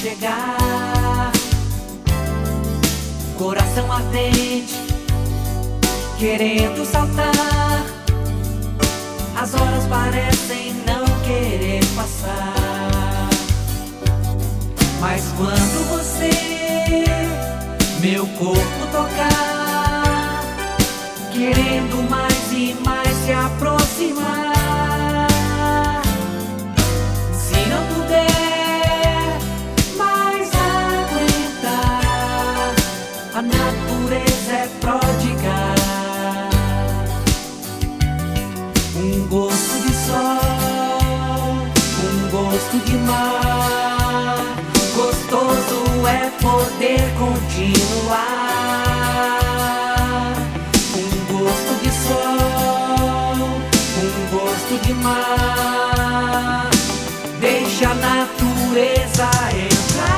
chegar. Coração ardente, querendo saltar. As horas parecem não querer passar. Mas quando você, meu corpo tocar, querendo mais e mais se aproximar. Se não puder mais aguentar, a natureza é pródiga. Um gosto de sol, um gosto de mar. Gostoso é poder continuar. Um gosto de sol, um gosto de mar. Deixa a natureza entrar.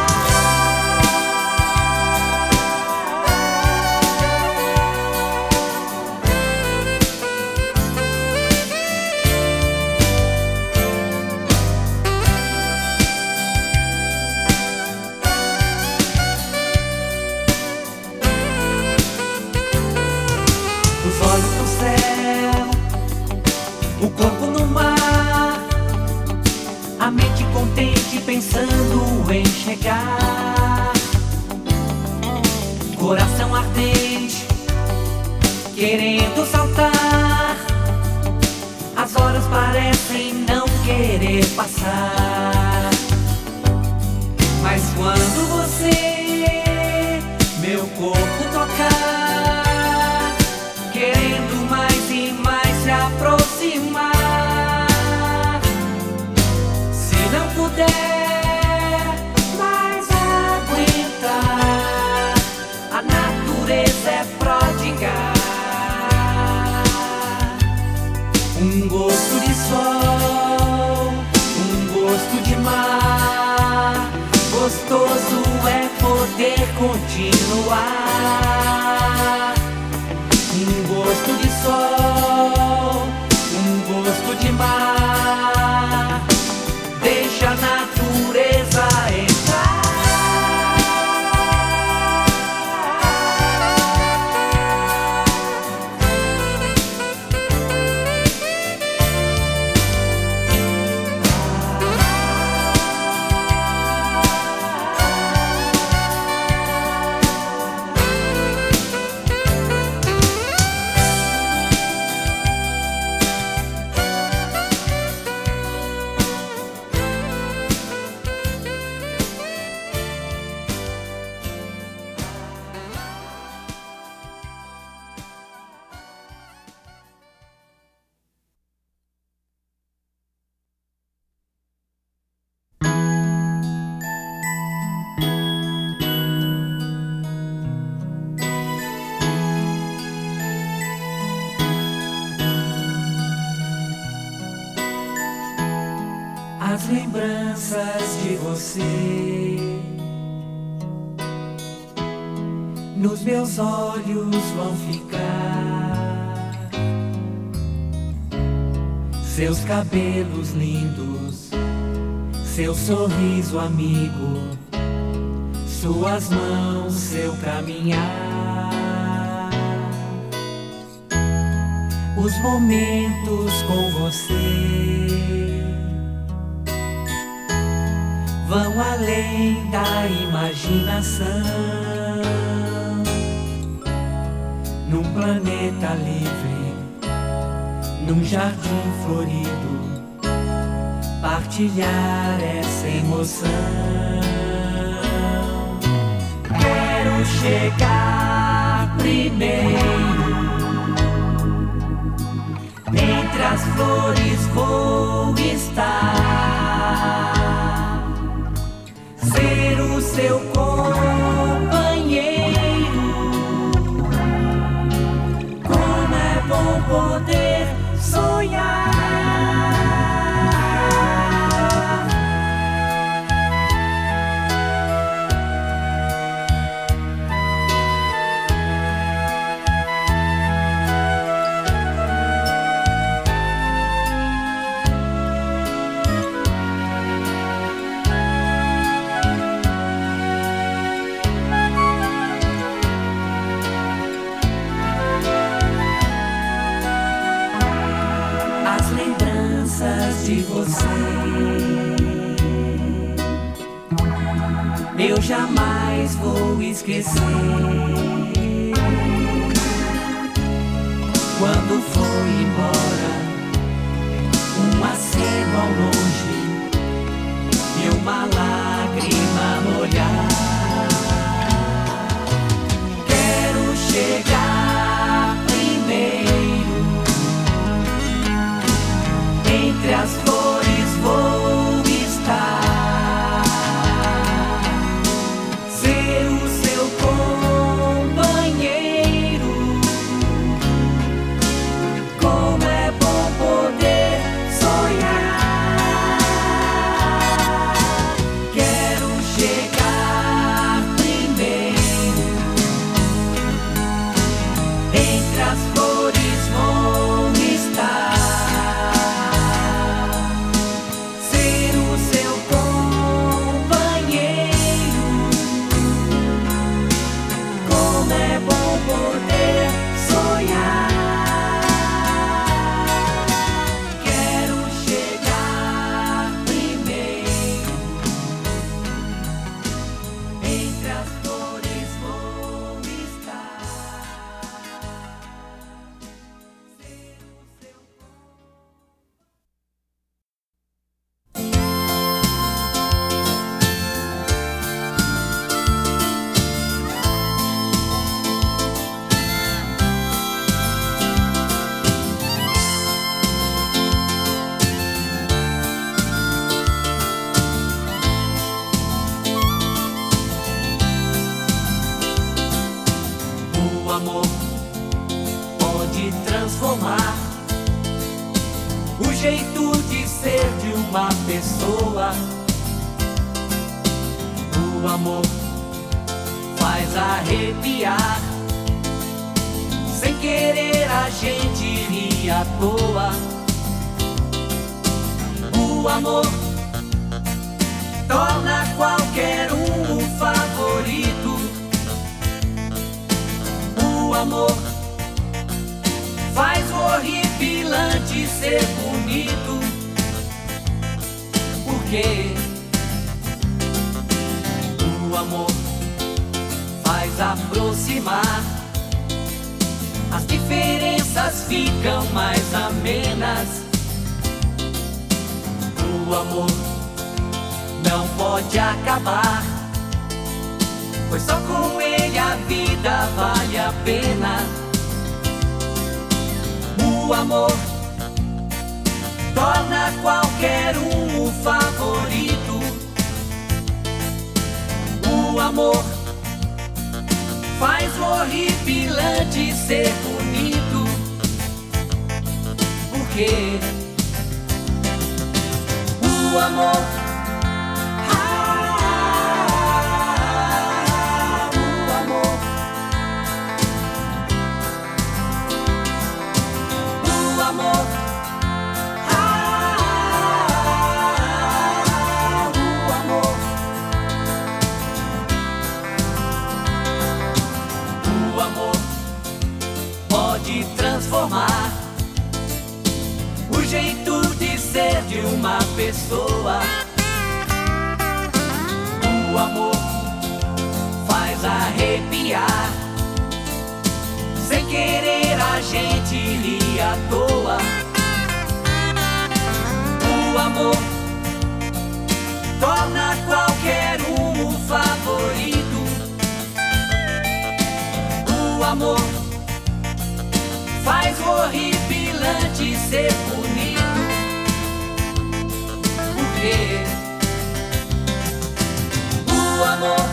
Os olhos no céu, o corpo no mar, a mente contente pensando em chegar. Coração ardente, querendo saltar. As horas parecem não querer passar. Mas quando você, meu corpo tocar, querendo mais e mais se aproximar. Se não puder mais aguentar, a natureza é pródiga. Um gosto de sol, um gosto de mar. Gostoso é poder continuar. Um gosto de sol, um gosto de mar. Deixa a natureza entrar. As lembranças de você nos meus olhos vão ficar. Seus cabelos lindos, seu sorriso amigo, suas mãos, seu caminhar. Os momentos com você vão além da imaginação. Num planeta livre, num jardim florido, partilhar essa emoção. Quero chegar primeiro, entre as flores vou estar. Ser o seu companheiro. Como é bom poder sonhar. de você. Eu jamais vou esquecer. Quando foi embora, um aceno ao longe e uma lágrima no olhar. Quero chegar primeiro, entre as flores vou estar, ser o seu companheiro. Como é bom poder sonhar. Quero chegar primeiro, entre as flores vou estar, ser o seu companheiro. Como é bom poder sonhar. Quero chegar primeiro, entre as flores vou estar, ser o seu O amor pode transformar o jeito de ser de uma pessoa. O amor faz arrepiar, sem querer a gente ri à toa. O amor torna qualquer um o favorito. O amor faz o horripilante ser bonito. Porque o amor faz aproximar, as diferenças ficam mais amenas. O amor não pode acabar, pois só com ele a vida vale a pena. O amor torna qualquer um o favorito. O amor faz o horripilante ser bonito. Porque o amor pode transformar o jeito de ser de uma pessoa. O amor faz arrepiar, sem querer a gente ri à toa. O amor torna qualquer um o favorito. O amor faz o horripilante ser bonito. Porque o amor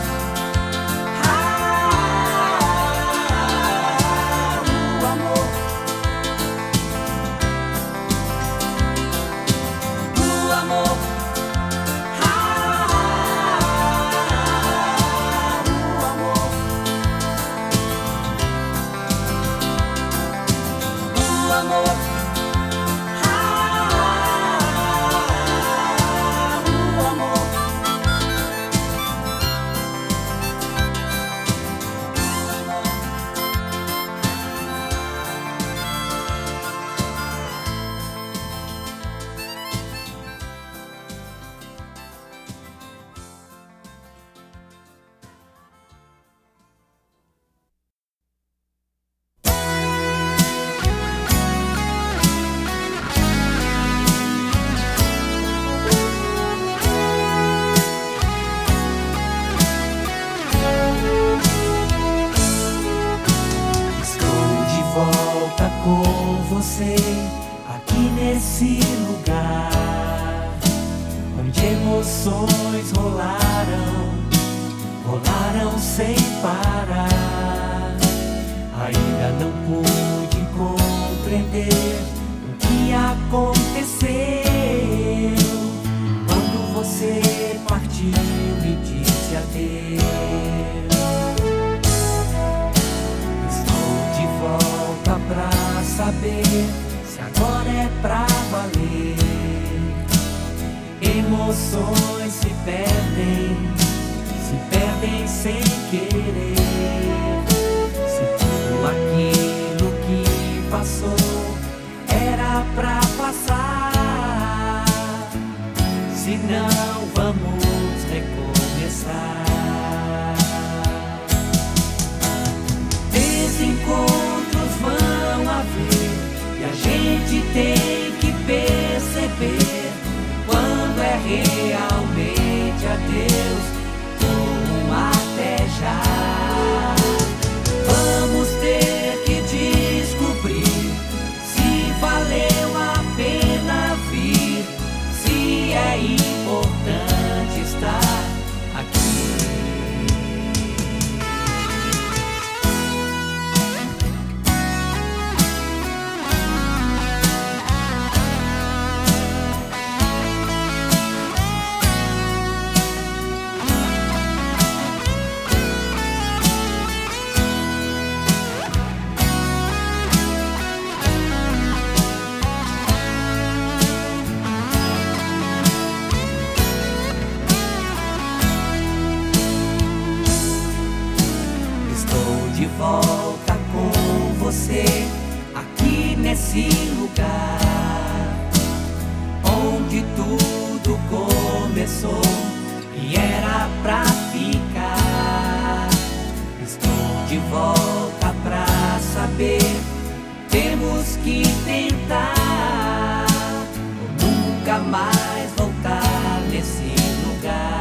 você aqui nesse lugar, onde emoções rolaram sem parar. Ainda não pude compreender o que aconteceu quando você partiu e disse adeus. Estou de volta pra saber se agora é pra valer. Emoções se perdem sem querer. Se tudo aquilo que passou era pra passar, se não vamos recomeçar. Desencontros vão haver e a gente tem que perceber quando é realmente adeus ou um até já. Vamos ter que descobrir se valeu a pena vir, se é importante estar aqui. De volta com você aqui nesse lugar onde tudo começou e era pra ficar. Estou de volta pra saber, temos que tentar ou nunca mais voltar nesse lugar.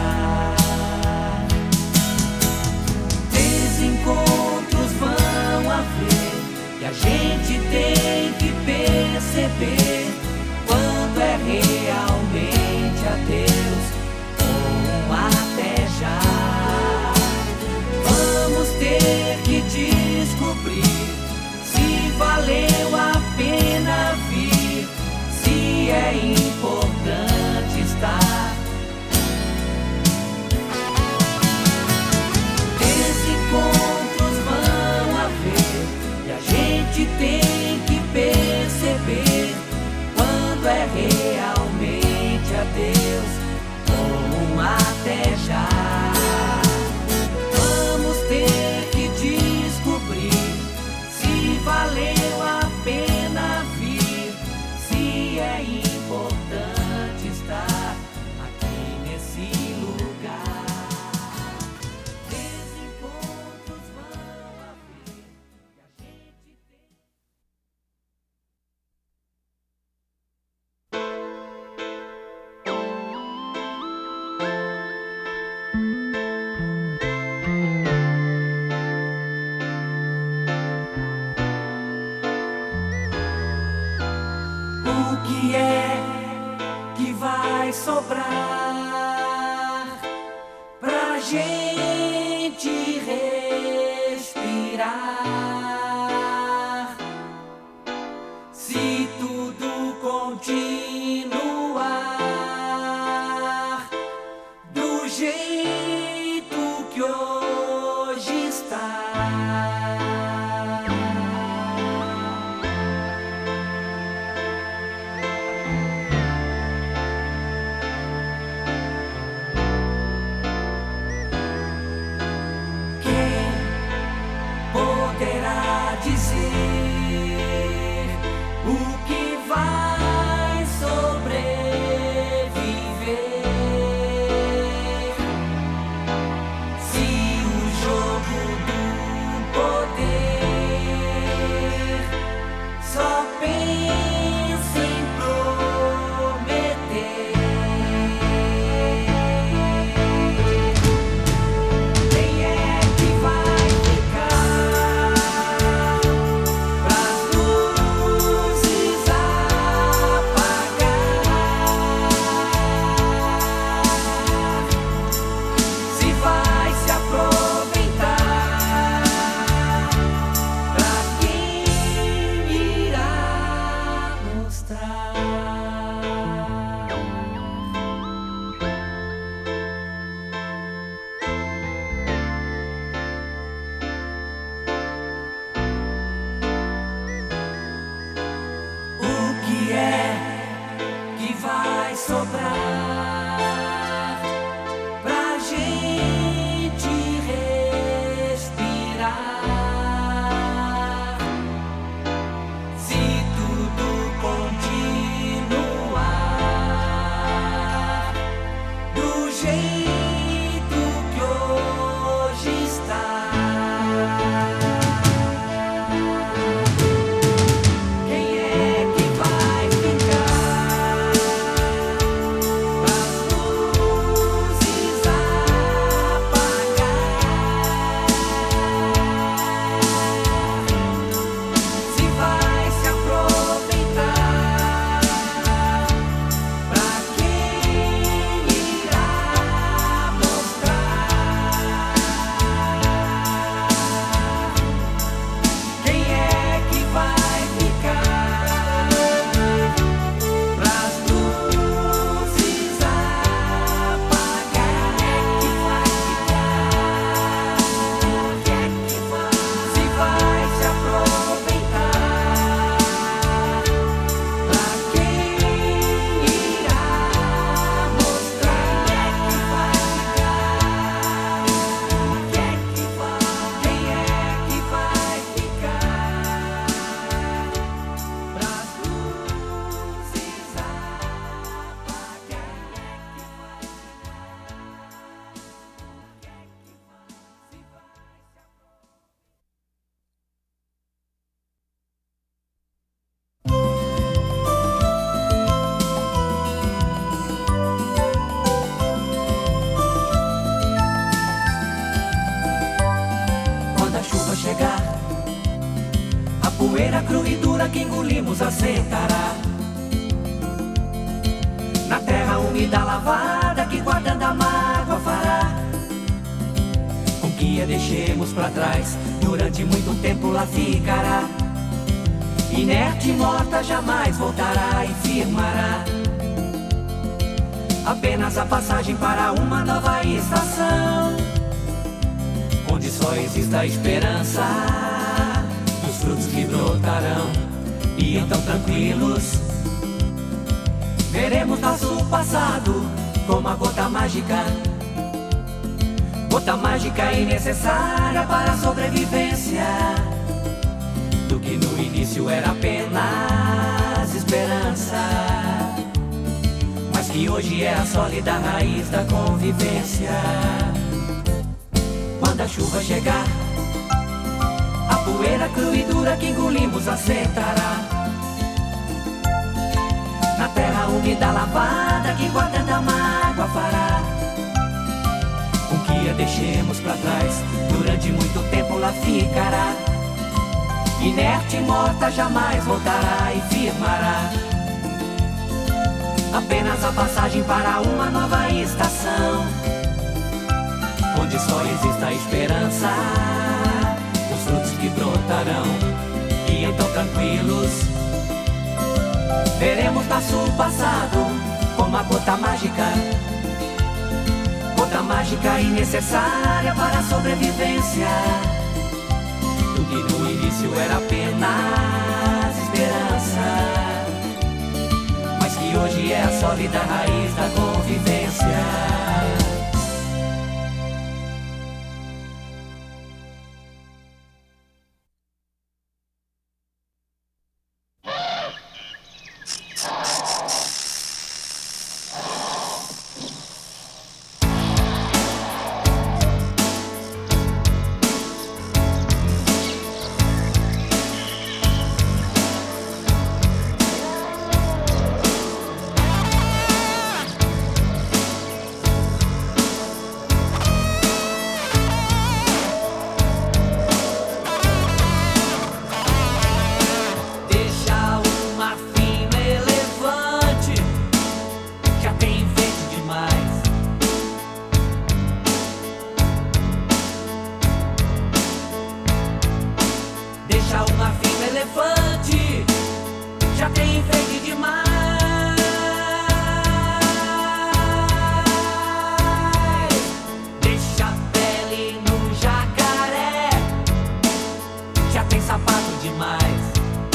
Encontros vão haver e a gente tem que perceber quando é realmente adeus ou um até já. Vamos ter que descobrir se valeu a pena vir, se é importante estar. Encontros vão haver e a gente tem que perceber quando é realmente adeus ou um até já. Vamos ter que descobrir se valeu a pena vir, se é importante estar aqui nesse lugar. O que é que vai sobrar pra gente respirar se tudo continuar do jeito que hoje está? Poderá dizer o que vai sobreviver? mostrar. O que é que vai sobrar pra gente respirar? Se tudo continuar do jeito que hoje está, quem é que vai ficar pras luzes apagar? Se vai se aproveitar, pra quem irá mostrar? Quem é que vai ficar pras luzes apagar? Quem é que vai ficar? Se vai se aproveitar, pra quem irá mostrar? Quem é que vai ficar? Quem é que vai ficar pras luzes Quando a chuva chegar, a poeira crua e dura que engolimos assentará na terra úmida lavada que guardando a mágoa fará com que a deixemos pra trás. Durante muito tempo lá ficará, inerte e morta, jamais voltará e firmará apenas a passagem para uma nova estação, onde só existe a esperança dos frutos que brotarão. E então tranquilos veremos nosso passado como a gota mágica e necessária para a sobrevivência do que no início era apenas esperança, mas que hoje é a sólida raiz da convivência. Quando a chuva chegar, a poeira crua e dura que engolimos assentará na terra úmida lavada que guardando a mágoa fará com que a deixemos pra trás. Durante muito tempo lá ficará, inerte e morta, jamais voltará e firmará apenas a passagem para uma nova estação, onde só existe a esperança dos frutos que brotarão. E então tranquilos veremos nosso passado como a gota mágica e necessária para a sobrevivência do que no início era apenas esperança, mas que hoje é a sólida raiz da convivência. rede demais. Deixa a pele no jacaré, já tem sapato demais.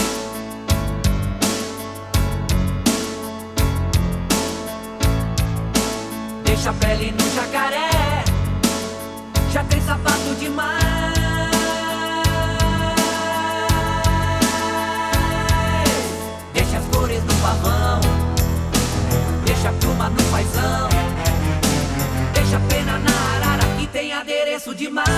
Deixa a pele no jacaré, já tem sapato demais. Deixa as cores no pavão, deixa a pluma no paizão, deixa a pena na arara que tem adereço demais.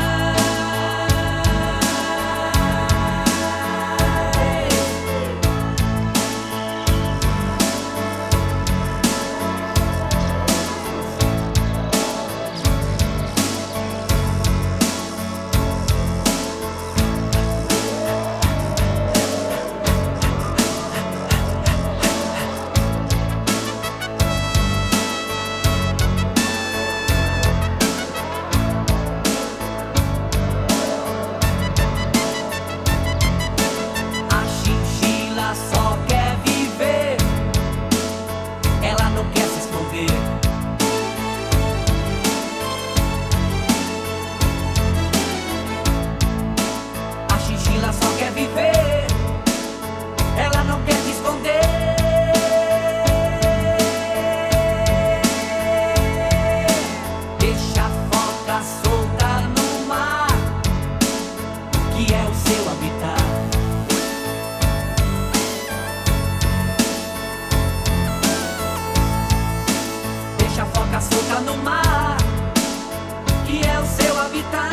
Solta no mar, que é o seu habitat.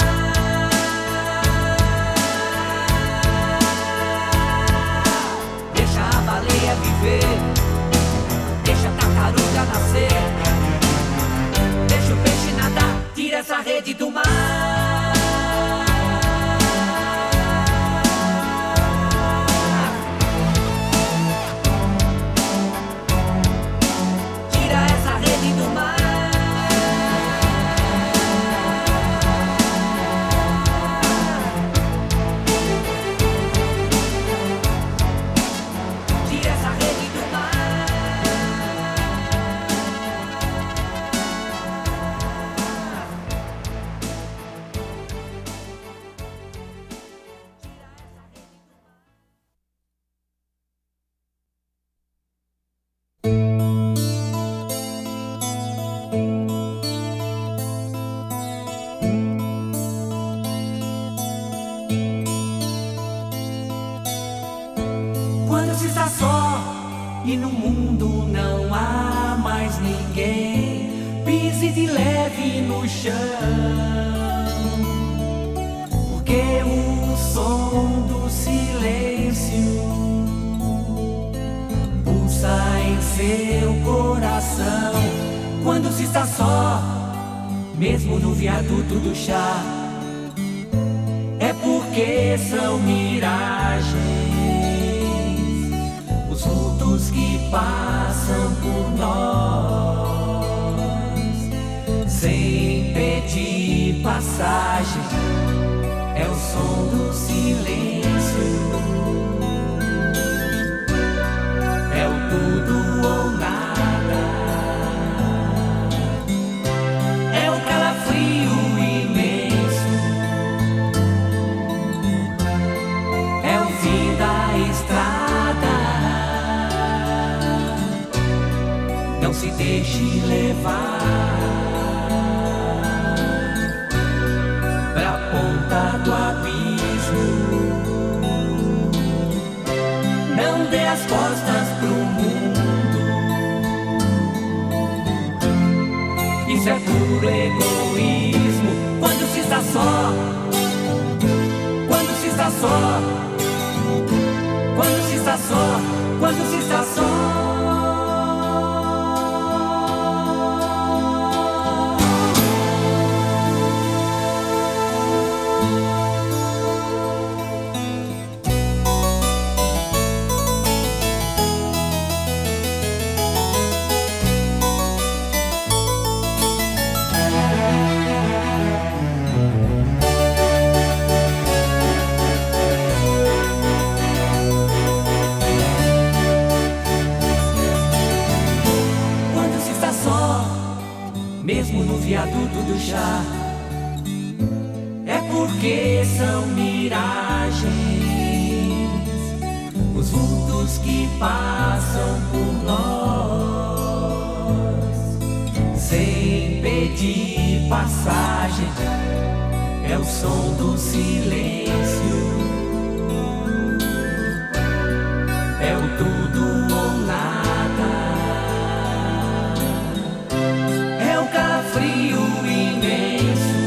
Deixa a baleia viver, deixa a tartaruga nascer, deixa o peixe nadar, tira essa rede do mar. Tira essa rede do mar. E no mundo não há mais ninguém, pise de leve no chão, porque o som do silêncio pulsa em seu coração. Quando se está só, mesmo no viaduto do chá, é porque são miragens, os vultos que passam por nós, sem pedir passagem, é o som do silêncio, é o tudo ou nada, é o calafrio imenso, é o fim da estrada. Não se deixe levar pra ponta do abismo. Não dê as costas pro mundo. Isso é puro egoísmo. Quando se está só, quando se está só, quando se está só, quando se está só. no viaduto do chá. É porque são miragens, os vultos que passam por nós, sem pedir passagem. É o som do silêncio, é o tudo ou nada, é o calafrio imenso,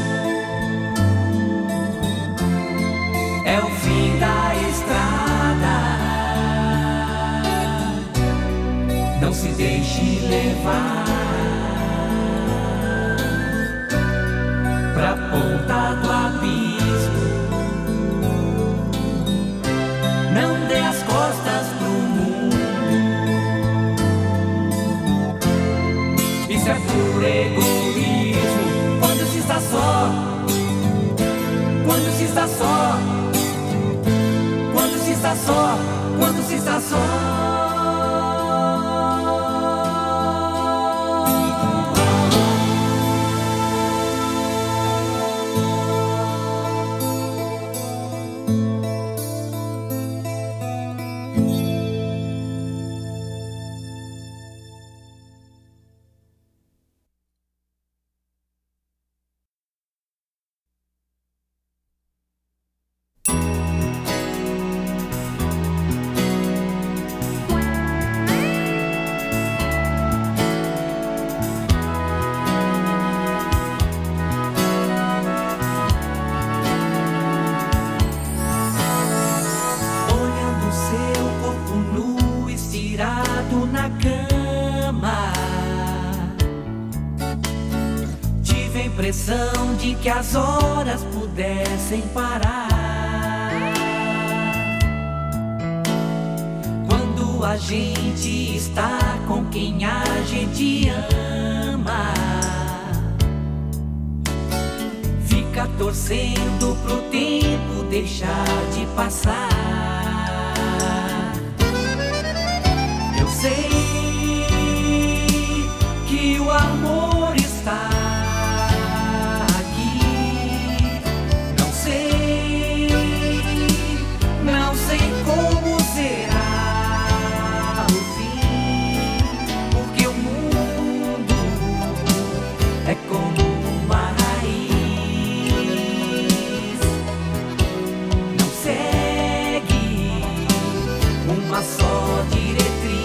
é o fim da estrada. Não se deixe levar pra ponta do abismo, não dê as costas pro mundo. Isso é puro egoísmo. Quando se está só, quando se está só, quando se está só, quando se está só. Na cama, tive a impressão de que as horas pudessem parar. Quando a gente está com quem a gente ama, fica torcendo pro tempo deixar de passar. Sei que o amor está aqui. Não sei como será o fim, porque o mundo é como uma raiz, não segue uma só diretriz.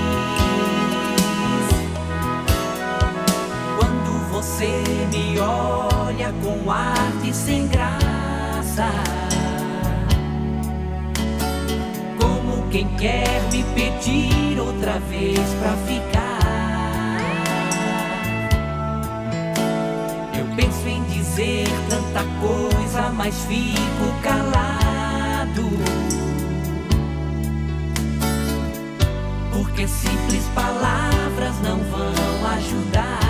Você me olha com arte sem graça, como quem quer me pedir outra vez pra ficar. Eu penso em dizer tanta coisa, mas fico calado, porque simples palavras não vão ajudar.